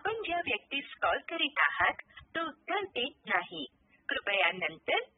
आपण ज्या व्यक्तीस कॉल करीत आहात तो उत्तर देत नाही. कृपया नंतर